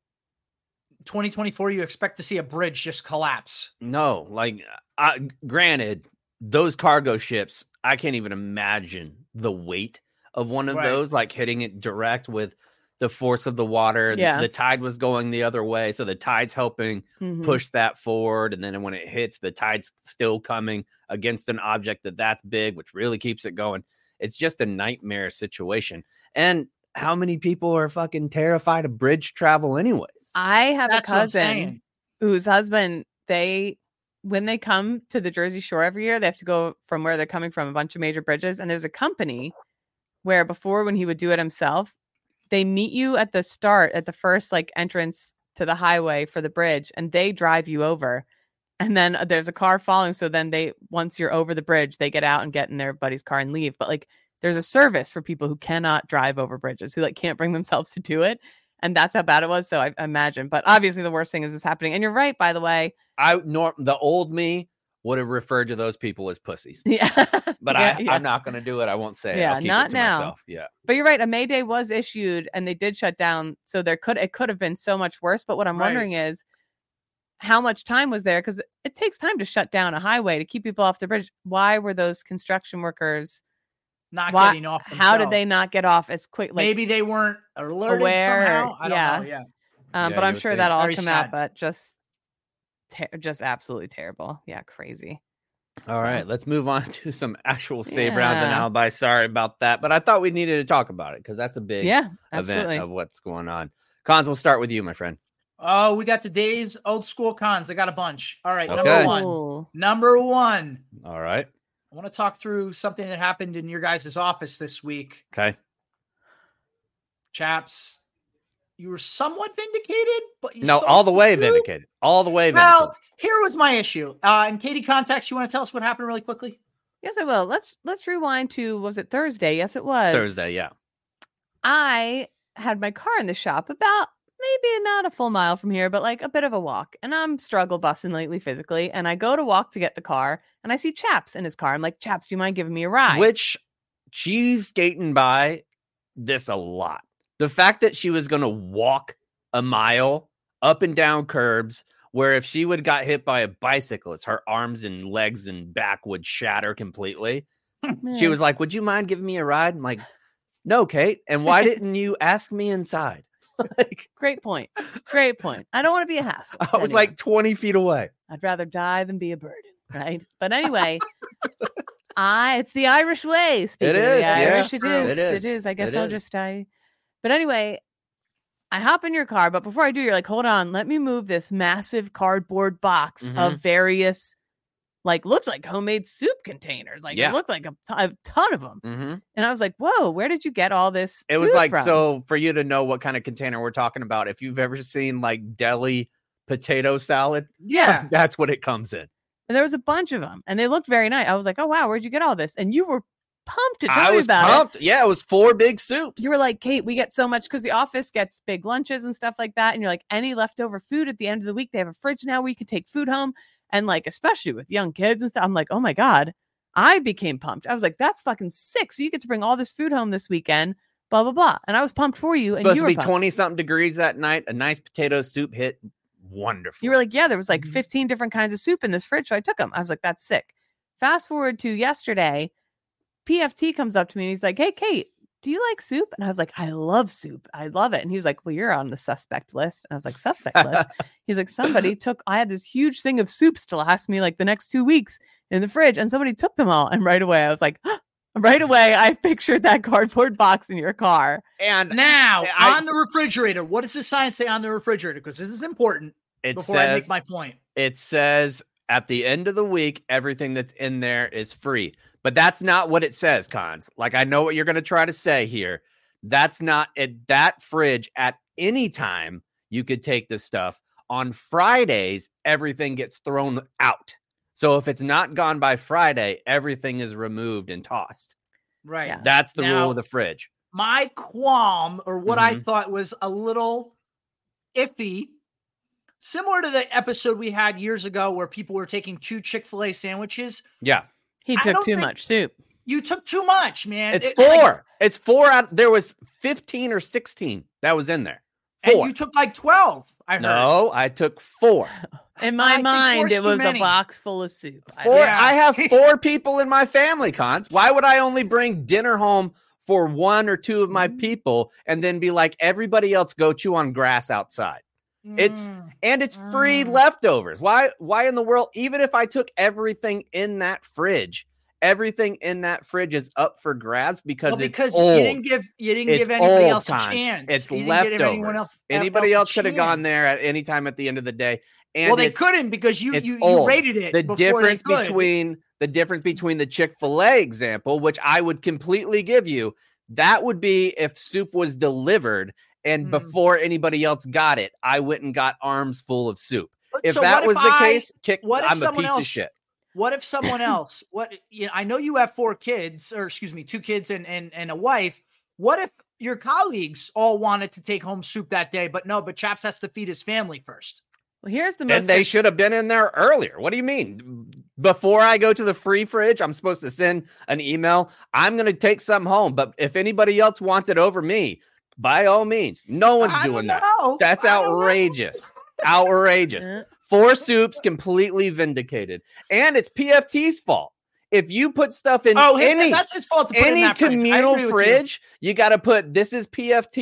twenty twenty-four you expect to see a bridge just collapse. no. Like, I, granted, those cargo ships, I can't even imagine the weight of one of Right. those, like hitting it direct with the force of the water. Yeah. The tide was going the other way, so the tide's helping Mhm. push that forward, and then when it hits, the tide's still coming against an object that that's big, which really keeps it going. It's just a nightmare situation. And how many people are fucking terrified of bridge travel anyways? I have That's a what I'm cousin saying. whose husband, they when they come to the Jersey Shore every year, they have to go from where they're coming from, a bunch of major bridges. And there's a company where before, when he would do it himself, they meet you at the start, at the first like entrance to the highway for the bridge, and they drive you over. And then uh, there's a car following. So then they, once you're over the bridge, they get out and get in their buddy's car and leave. But like, there's a service for people who cannot drive over bridges, who like can't bring themselves to do it. And that's how bad it was. So I imagine, but obviously the worst thing is this happening. And you're right, by the way. I nor the old me would have referred to those people as pussies, Yeah. but yeah, I, yeah. I'm not going to do it. I won't say it. Yeah, I'll keep not it to now. myself. Yeah. But you're right. A Mayday was issued and they did shut down. So there could, it could have been so much worse. But what I'm Right. wondering is how much time was there? Because it takes time to shut down a highway to keep people off the bridge. Why were those construction workers? Not Why, getting off. how did themselves. they not get off as quick? Like, Maybe they weren't alerted aware, somehow. I don't yeah. know. Yeah. um, Yeah, but you I'm would sure think. that'll all Very come sad. out. But just ter- just absolutely terrible. Yeah, crazy. All So- right, let's move on to some actual save rounds and Yeah. alibi. Sorry about that, but I thought we needed to talk about it because that's a big Yeah, event absolutely. of what's going on. Cons, we'll start with you, my friend. Oh, we got today's old school cons. I got a bunch. All right, Okay. number one. Ooh. Number one. All right. I want to talk through something that happened in your guys' office this week. Okay. Chaps, you were somewhat vindicated, but you No, stole all the some way soup. vindicated. All the way Well, vindicated. here was my issue. Uh, and Katie, context, you want to tell us what happened really quickly? Yes, I will. Let's let's rewind to was it Thursday? Yes, it was Thursday, yeah. I had my car in the shop about maybe not a full mile from here, but like a bit of a walk. And I'm struggle busting lately physically. And I go to walk to get the car and I see Chaps in his car. I'm like, Chaps, do you mind giving me a ride? Which she's skating by this a lot. The fact that she was going to walk a mile up and down curbs, where if she would got hit by a bicyclist, her arms and legs and back would shatter completely. She Yeah. was like, would you mind giving me a ride? I'm like, no, Kate. And why didn't you ask me inside? Like, Great point. Great point. I don't want to be a hassle. I was Anyway, like twenty feet away. I'd rather die than be a burden, right? But anyway, I it's the Irish way. Speaking of is, the yeah. Irish, it True. is. It is. It is. I guess It I'll is. just die. But anyway, I hop in your car, but before I do, you're like, hold on, let me move this massive cardboard box Mhm. of various, like, looked like homemade soup containers. Like, Yeah. it looked like a, t- a ton of them. Mm-hmm. And I was like, whoa, where did you get all this? It was food like, from? so for you to know what kind of container we're talking about, if you've ever seen like deli potato salad, Yeah. that's what it comes in. And there was a bunch of them, and they looked very nice. I was like, oh, wow, where'd you get all this? And you were pumped to tell I me was about it. pumped. Yeah, it was four big soups. You were like, Kate, we get so much because the office gets big lunches and stuff like that. And you're like, any leftover food at the end of the week, they have a fridge now where you could take food home. And like, especially with young kids and stuff, I'm like, oh my God, I became pumped. I was like, that's fucking sick. So you get to bring all this food home this weekend, blah, blah, blah. And I was pumped for you. It's And supposed you to were be pumped. twenty something degrees that night. A nice potato soup hit wonderful. You were like, yeah, there was like Mhm. fifteen different kinds of soup in this fridge. So I took them. I was like, that's sick. Fast forward to yesterday, P F T comes up to me and he's like, hey, Kate, do you like soup? And I was like, I love soup. I love it. And he was like, well, you're on the suspect list. And I was like, suspect list? He's like, somebody took, I had this huge thing of soups to last me like the next two weeks in the fridge and somebody took them all. And right away, I was like, right away, I pictured that cardboard box in your car. and Now, I- on the refrigerator, what does the sign say on the refrigerator? Because this is important it before I says make my point. it says at the end of the week, everything that's in there is free. But that's not what it says, Cons. Like, I know what you're going to try to say here. That's not at that fridge at any time. You could take this stuff. On Fridays, everything gets thrown out. So if it's not gone by Friday, everything is removed and tossed. Right. Yeah. That's the Now- rule of the fridge. My qualm, or what I Mhm. thought was a little iffy, similar to the episode we had years ago where people were taking two Chick-fil-A sandwiches. Yeah. He I took don't too think- much soup. You took too much, man. It's It- four. like- it's four out. There was fifteen or sixteen that was in there. and Four. you took like twelve. I heard. No, I took four. In I my think mind, four's it too was a many. box full of soup. I Four. didn't- Yeah. I have four people in my family, Cons. Why would I only bring dinner home for one or two of my Mm. people and then be like, everybody else go chew on grass outside? It's- Mm. And it's free Mm. leftovers. Why? Why in the world? Even if I took everything in that fridge, everything in that fridge is up for grabs because, Well, it's because old. you didn't give you didn't It's give anybody old, else a Cons. chance. It's You didn't give anyone leftovers. else- Anybody else a else could have gone chance. there at any time at the end of the day. And Well, they it's- couldn't because you it's you, you old. rated it. the before they difference could. between the difference between the Chick-fil-A example, which I would completely give you, that would be if soup was delivered and Mm. before anybody else got it, I went and got arms full of soup. But If so that what was if the I- case, kick, what if I'm a someone piece else- of shit. What if someone else? What you know, I know you have four kids, or excuse me, two kids and and and a wife. What if your colleagues all wanted to take home soup that day, but no, but Chaps has to feed his family first? Well, here's the Then most. they should have been in there earlier. What do you mean? Before I go to the free fridge, I'm supposed to send an email. I'm going to take some home, but if anybody else wants it over me, by all means, no one's I doing don't that. know. That's I don't know. outrageous. Outrageous. Uh, Four soups completely vindicated. And it's P F T's fault. If you put stuff in Oh, his- any that's his fault to put it in any that fridge. I communal agree with you. fridge, you, got to put this is P F T's,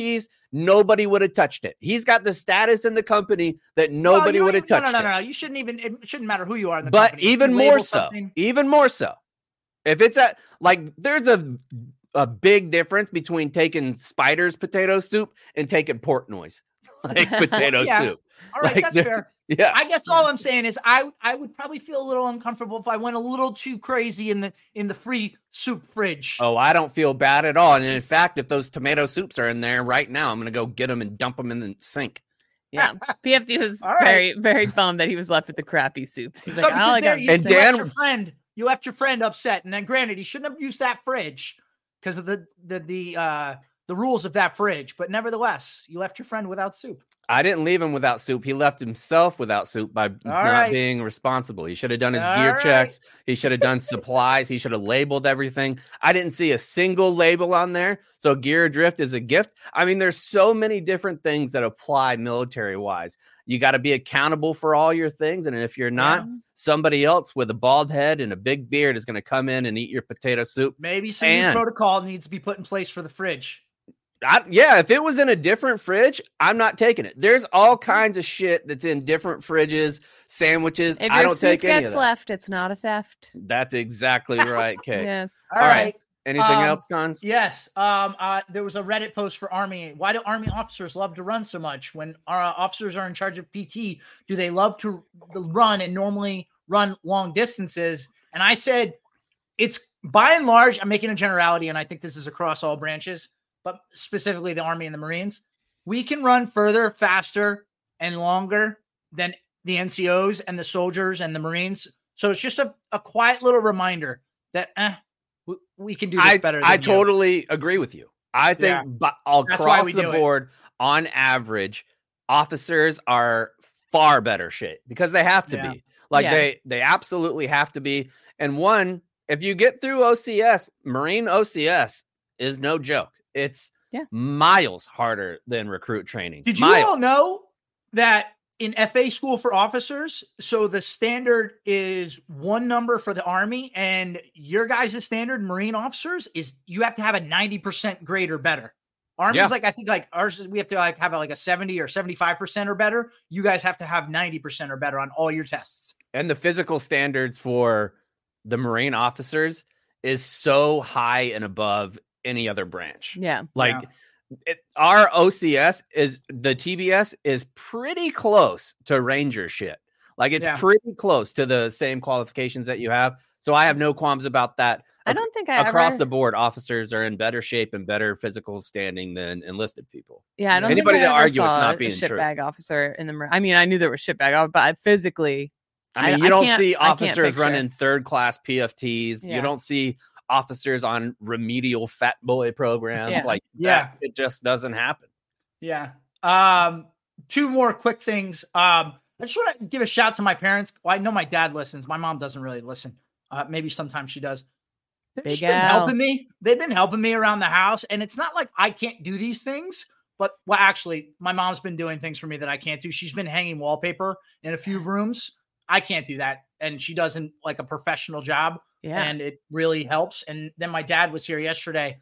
nobody would have touched it. He's got the status in the company that nobody well, would have touched no, no, no, it. no, no. You shouldn't even. It shouldn't matter who you are in the but company. even You more label so, something- even more so, if it's a like, there's a a big difference between taking Spider's potato soup and taking Portnoy's like potato Yeah. soup. All right, Like, that's the- fair. Yeah, I guess all I'm saying is I I would probably feel a little uncomfortable if I went a little too crazy in the in the free soup fridge. Oh, I don't feel bad at all. And in fact, if those tomato soups are in there right now, I'm going to go get them and dump them in the sink. Yeah. P F D was All right. very, very bummed that he was left with the crappy soups. He's So like, because all I there got. you, And you left Dan- your friend, you left your friend upset, and then granted, he shouldn't have used that fridge because of the the the uh the rules of that fridge. But nevertheless, you left your friend without soup. I didn't leave him without soup. He left himself without soup by not right. being responsible. He should have done his All gear right. checks. He should have done supplies. He should have labeled everything. I didn't see a single label on there. So gear drift is a gift. I mean, there's so many different things that apply military wise. You got to be accountable for all your things. And if you're not, Yeah. somebody else with a bald head and a big beard is going to come in and eat your potato soup. Maybe some And- new protocol needs to be put in place for the fridge. I, yeah, if it was in a different fridge, I'm not taking it. There's all kinds of shit that's in different fridges, sandwiches. If I your don't soup take any of gets that. left, it's not a theft. That's exactly right, Kate. Yes. All right. Anything Um, else, Cons? Yes. Um. Uh. There was a Reddit post for Army. Why do Army officers love to run so much? When our uh, officers are in charge of P T, do they love to run and normally run long distances? And I said, it's by and large. I'm making a generality, and I think this is across all branches, but specifically the Army and the Marines. We can run further, faster, and longer than the N C Os and the soldiers and the Marines. So it's just a, a quiet little reminder that eh, we, we can do this I, better. I than you. totally agree with you. I think Yeah. but That's why across we the do it. board, on average, officers are far better shape because they have to Yeah. be. Like Yeah. they they absolutely have to be. And one, if you get through O C S, Marine O C S is no joke. It's Yeah. miles harder than recruit training. Did you miles. all know that in F A school for officers, so the standard is one number for the Army, and your guys' standard Marine officers is you have to have a ninety percent grade or better. Army's Yeah. like, I think like ours is we have to like have a, like a seventy or seventy-five percent or better. You guys have to have ninety percent or better on all your tests. And the physical standards for the Marine officers is so high and above any other branch. Yeah. Like Yeah. it, our O C S is the T B S is pretty close to Ranger shit. Like it's Yeah. pretty close to the same qualifications that you have. So I have no qualms about that. I don't think I Across ever, the board, officers are in better shape and better physical standing than enlisted people. Yeah, I don't Anybody think I that ever argue it's saw not a being true. shitbag officer in the Mar- I mean, I knew there were shitbag, but I physically, I mean, I- you I don't can't- see I can't officers picture. running third class P F Ts. Yeah. You don't see officers on remedial fat boy programs. Yeah. Like Yeah. that, it just doesn't happen. Yeah. Um, two more quick things. Um, I just want to give a shout to my parents. Well, I know my dad listens. My mom doesn't really listen. Uh, maybe sometimes she does. They've Big just been Al. helping me. They've been helping me around the house. And it's not like I can't do these things, but well, actually, my mom's been doing things for me that I can't do. She's been hanging wallpaper in a few rooms. I can't do that. And she doesn't like a professional job. yeah. And it really helps. And then my dad was here yesterday,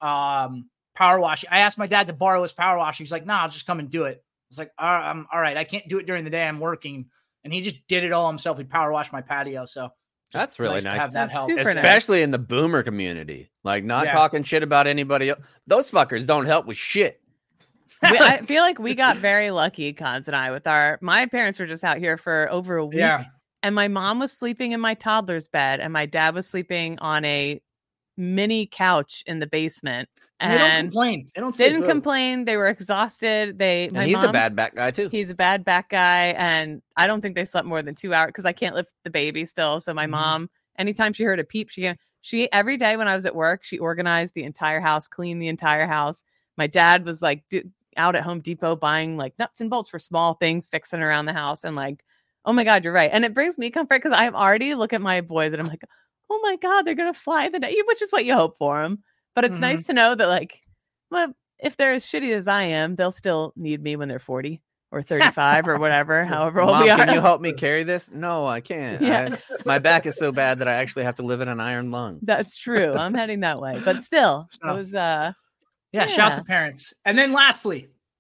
um, power washing. I asked my dad to borrow his power washer. He's like, "Nah, I'll just come and do it." It's like, all right, I'm all right. I can't do it during the day. I'm working, and he just did it all himself. He power washed my patio. So just That's really to nice. have that That's help. super nice. Especially in the boomer community. Like not Yeah. talking shit about anybody else. Those fuckers don't help with shit. we, I feel like we got very lucky, Cons and I, with our, my parents were just out here for over a week. Yeah. And my mom was sleeping in my toddler's bed, and my dad was sleeping on a mini couch in the basement. And they don't And complain. They don't say didn't boo. complain. They were exhausted. They, my And he's mom, a bad back guy too. He's a bad back guy, and I don't think they slept more than two hours because I can't lift the baby still. So my Mhm. mom, anytime she heard a peep, she she every day when I was at work, she organized the entire house, cleaned the entire house. My dad was like do, out at Home Depot buying like nuts and bolts for small things, fixing around the house, and like, oh my God, you're right. And it brings me comfort because I'm already look at my boys and I'm like, oh my God, they're gonna fly the day, which is what you hope for them. But it's Mhm. nice to know that like, well, if they're as shitty as I am, they'll still need me when they're forty or thirty-five or whatever, however old Mom, we are. can you help me carry this? No, I can't. Yeah. I- my back is so bad that I actually have to live in an iron lung. That's true. I'm heading that way, but still, it So- was uh, Yeah, shout Yeah. to parents. And then lastly,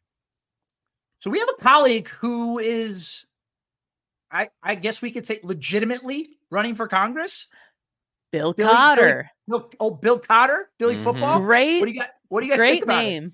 So we have a colleague who is, I, I guess we could say, legitimately running for Congress. Bill Billy, Cotter. Billy, Bill, oh, Bill Cotter, Billy Mhm. Football. Great. What do you got? What do you guys Great think about name. it?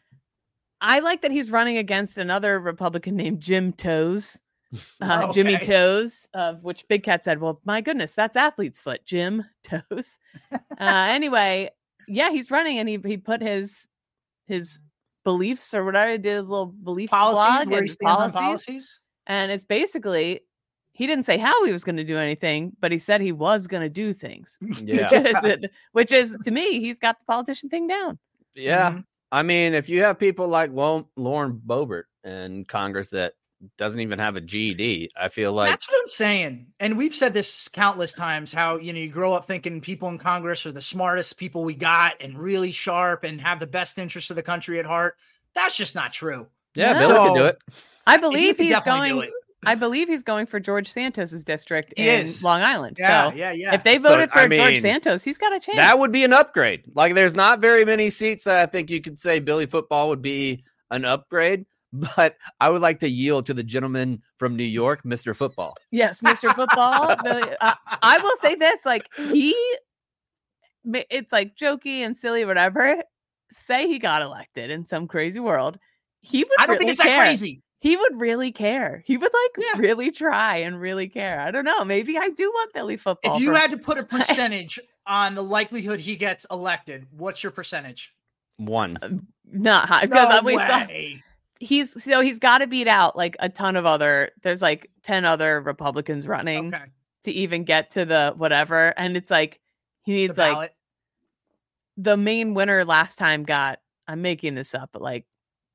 I like that he's running against another Republican named Jim Toes. Uh, Okay. Jimmy Toes, uh, which Big Cat said, well, my goodness, that's athlete's foot, Jim Toes. Uh, anyway, yeah, he's running and he he put his his beliefs or whatever, he did his little beliefs Policies, blog where he and stands policies, on policies. and it's basically, he didn't say how he was going to do anything, but he said he was going to do things. Yeah. Which is, it, which is, to me, he's got the politician thing down. Yeah. Mhm. I mean, if you have people like Lo- Lauren Boebert in Congress that doesn't even have a G E D, I feel like That's what I'm saying. And we've said this countless times, how, you know, you grow up thinking people in Congress are the smartest people we got and really sharp and have the best interests of the country at heart. That's just not true. yeah, No. Billy can do So- it. I He believe could he's definitely do going. it. I believe he's going for George Santos's district He in is. Long Island. Yeah, so yeah, yeah. if they So, voted for I George mean, Santos, he's got a chance. That would be an upgrade. Like, there's not very many seats that I think you could say Billy Football would be an upgrade, but I would like to yield to the gentleman from New York, Mister Football. Yes, Mister Football. Billy, uh, I will say this: like he, it's like jokey and silly, whatever. Say he got elected in some crazy world, he would. I don't really think it's care. that crazy. He would really care. He would like Yeah. really try and really care. I don't know. Maybe I do want Billy Football. If you for- had to put a percentage on the likelihood he gets elected, what's your percentage? One. not high because No I we saw way. he's so he's got to beat out like a ton of other. There's like ten other Republicans running Okay. to even get to the whatever, and it's like he The needs like ballot. the main winner last time got. I'm making this up, but like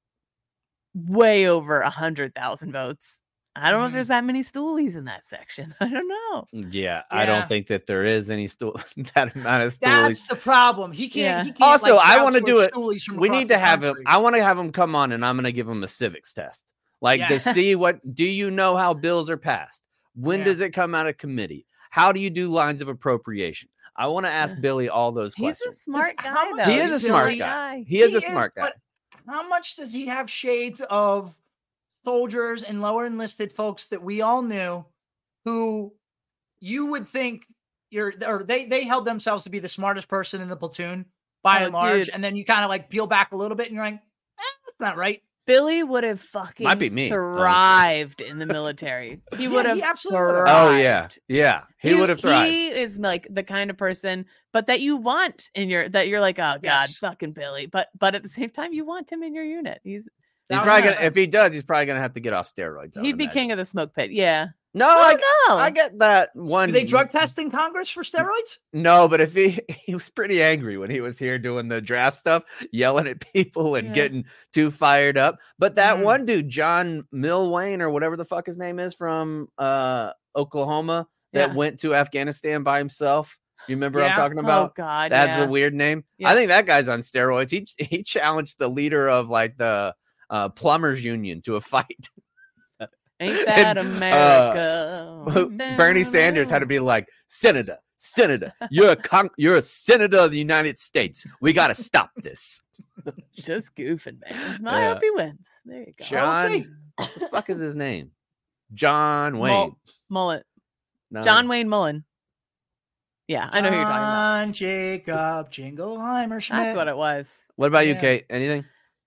way over a hundred thousand votes. I don't know if Mhm. there's that many stoolies in that section. I don't know. Yeah, I Yeah. don't think that there is any stool that amount of stoolies. That's the problem. He can't. Yeah. He can't Also, like, I wanna crowdsource do it- stoolies from We across need the to have him. country. I want to have him come on, and I'm going to give him a civics test, like to Yeah. see what do you know how bills are passed? When Yeah. does it come out of committee? How do you do lines of appropriation? I want to ask Billy all those He's a questions. smart How guy, much though. He is a He's smart really guy. He is a smart guy. But how much does he have shades of soldiers and lower enlisted folks that we all knew, who you would think you're, or they they held themselves to be the smartest person in the platoon by Oh, and large, dude. and then you kind of like peel back a little bit, and you're like, eh, that's not right. Billy would have fucking Might be me, honestly. thrived in the military. He Yeah, would have he absolutely would have. thrived. Oh yeah, yeah. He, would have thrived. He is like the kind of person, but that you want in your that you're like, oh god, Yes. fucking Billy. But but at the same time, you want him in your unit. He's He's Thousand probably gonna, percent. if he does, he's probably gonna have to get off steroids. I would he'd be imagine. king of the smoke pit. Yeah. No, Oh I, no. I get that one. Do they drug test in Congress for steroids? No, but if he he was pretty angry when he was here doing the draft stuff, yelling at people and Yeah. getting too fired up. But that Mhm. one dude, John Milwayne or whatever the fuck his name is from uh Oklahoma, that Yeah. went to Afghanistan by himself. You remember what Yeah. I'm talking Oh about? god. That's yeah. a weird name. Yeah. I think that guy's on steroids. He he challenged the leader of like the uh, plumbers union to a fight. Ain't that And, uh, America? Bernie Sanders had to be like, Senator, Senator, you're a con- you're a senator of the United States. We got to stop this. just goofing, man. I Yeah. hope he wins. There you go. John, see. what the fuck is his name? John Wayne. Mul- Mullen. No. John Wayne Mullen. Yeah, I know who you're talking about. John Jacob Jingleheimer Schmidt. That's what it was. What about you, Yeah. Kate? Anything?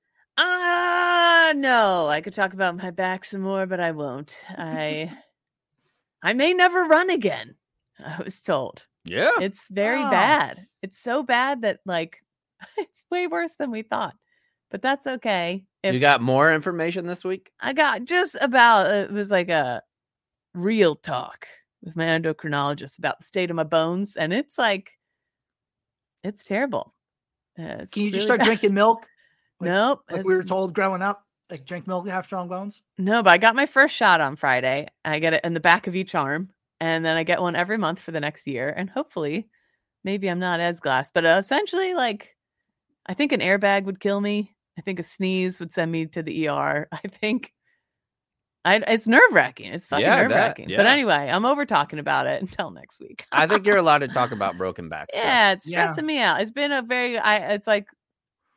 Ah, no. I could talk about my back some more, but I won't. I I may never run again. I was told. Yeah. It's very Oh. bad. It's so bad that like it's way worse than we thought. But that's okay. If You got more information this week? I got just about uh, it was like a real talk with my endocrinologist about the state of my bones, and it's like it's terrible. Uh, it's Can you just really start bad. drinking milk? like- Nope. Like it's- we were told growing up, like drink milk to have strong bones. No, but I got my first shot on Friday. I get it in the back of each arm, and then I get one every month for the next year. And hopefully, maybe I'm not as glass, but uh, essentially, like, I think an airbag would kill me. I think a sneeze would send me to the E R. I think I, it's nerve wracking. It's fucking Yeah, I bet. nerve wracking. Yeah. But anyway, I'm over talking about it until next week. I think you're allowed to talk about broken backs. Yeah, it's Yeah. stressing me out. It's been a very, I, it's like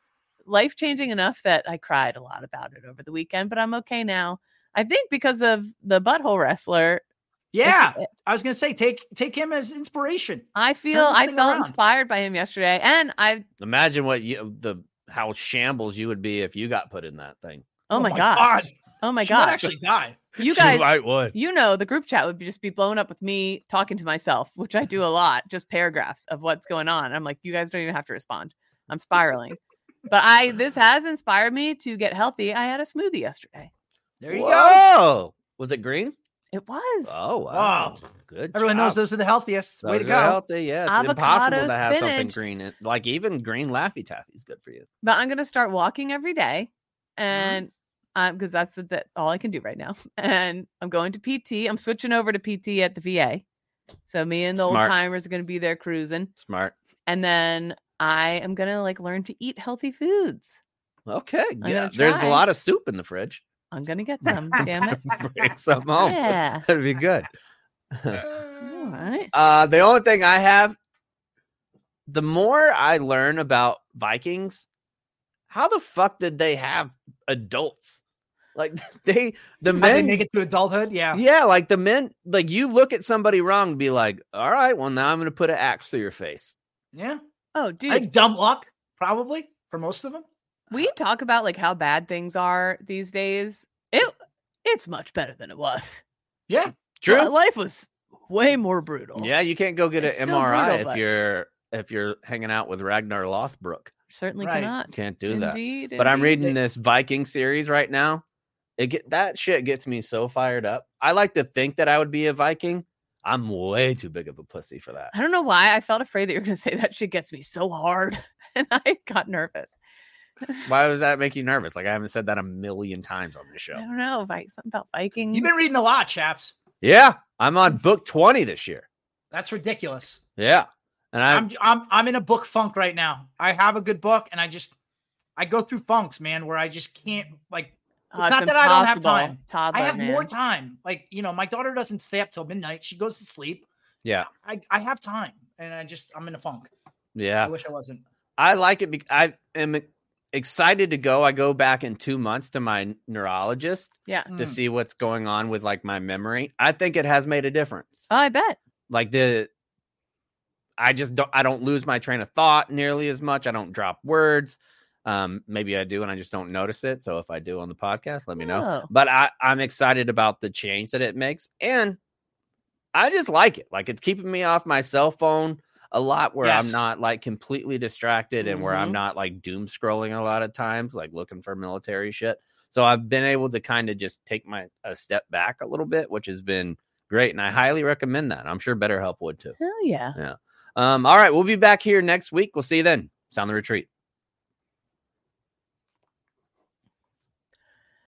life changing enough that I cried a lot about it over the weekend, but I'm okay now. I think because of the butthole wrestler. Yeah, If- I was gonna say take take him as inspiration. I feel this I thing felt around. inspired by him yesterday, and I Imagine what you the how shambles you would be if you got put in that thing. oh, my god, oh my She might god, actually die. you guys, I would. you know, the group chat would be just be blown up with me talking to myself, which I do a lot, just paragraphs of what's going on. I'm like, you guys don't even have to respond. I'm spiraling, but I this has inspired me to get healthy. I had a smoothie yesterday. There you go. Whoa! Was it green? It was. Oh wow! Wow. Good. Everyone job. knows those are the healthiest. Way Those to are go. healthy. Yeah, it's Avocado, impossible to have something spinach. green. In, like even green Laffy Taffy is good for you. But I'm gonna start walking every day, and um, because that's the, that all I can do right now. And I'm going to P T. I'm switching over to P T at the V A. So me and the old Smart. timers are gonna be there cruising, Smart. and then I am gonna like learn to eat healthy foods. Okay. gonna Yeah. There's a try. lot of soup in the fridge. I'm gonna get some. Damn it! Bring some home. Yeah. That'd be good. All right. Uh, the only thing I have, the more I learn about Vikings, how the fuck did they have adults? Like they, the How they men, make it to adulthood. Yeah. yeah, like the men, like you look at somebody wrong and be like, all right, well, now I'm going to put an axe through your face. Yeah. Oh, I dude, think dumb luck, probably, for most of them. we talk about like how bad things are these days. It it's much better than it was. Yeah. True. Li- Life was way more brutal. Yeah, you can't go get It's an still M R I brutal, if but- you're if you're hanging out with Ragnar Lothbrok. Certainly Right. cannot. Can't do that. Indeed, But I'm indeed. reading this Viking series right now. It get that shit gets me so fired up. I like to think that I would be a Viking. I'm way too big of a pussy for that. I don't know why I felt afraid that you were going to say that shit gets me so hard, and I got nervous. Why does that make you nervous? Like I haven't said that a million times on this show. I don't know, Vi- something about Vikings. You've been reading a lot, chaps. Yeah, I'm on book twenty this year. That's ridiculous. Yeah, and I'm, I'm I'm I'm in a book funk right now. I have a good book, and I just I go through funks, man, where I just can't like. Oh, It's not that I don't have impossible. time. Toddler, I have man. more time. Like you know, my daughter doesn't stay up till midnight. She goes to sleep. yeah, I I have time, and I just I'm in a funk. I yeah. wish I wasn't. I like it. Be- I am excited to go. I go back in two months to my neurologist Yeah. to Mm. see what's going on with like my memory. I think it has made a difference. Oh, I bet. Like the, I just don't. I don't lose my train of thought nearly as much. I don't drop words. Um, maybe I do, and I just don't notice it. So if I do on the podcast, let me know. Oh. But I, I'm excited about the change that it makes, and I just like it. Like it's keeping me off my cell phone a lot, where I'm Yes. not like completely distracted, and where I'm Mhm. not like doom scrolling a lot of times, like looking for military shit. So I've been able to kind of just take my a step back a little bit, which has been great, and I highly recommend that. I'm sure BetterHelp would too. Hell yeah. Um, all right, we'll be back here next week. We'll see you then. Sound the retreat.